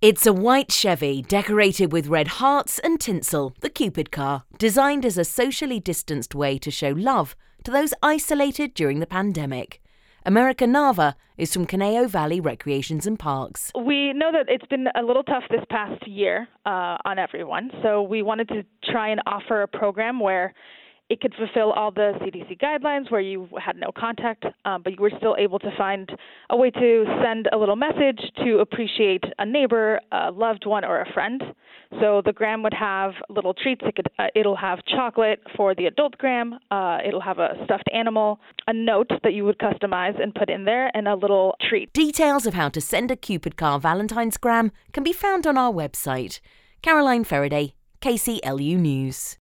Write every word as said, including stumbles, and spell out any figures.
It's a white Chevy decorated with red hearts and tinsel, the Cupid car, designed as a socially distanced way to show love to those isolated during the pandemic. America Nava is from Conejo Valley Recreations and Parks. We know that it's been a little tough this past year uh, on everyone, so we wanted to try and offer a program where it could fulfill all the C D C guidelines, where you had no contact, um, but you were still able to find a way to send a little message to appreciate a neighbor, a loved one, or a friend. So the gram would have little treats. It could, uh, it'll have chocolate for the adult gram. Uh, it'll have a stuffed animal, a note that you would customize and put in there, and a little treat. Details of how to send a Cupid car Valentine's gram can be found on our website. Caroline Faraday, K C L U News.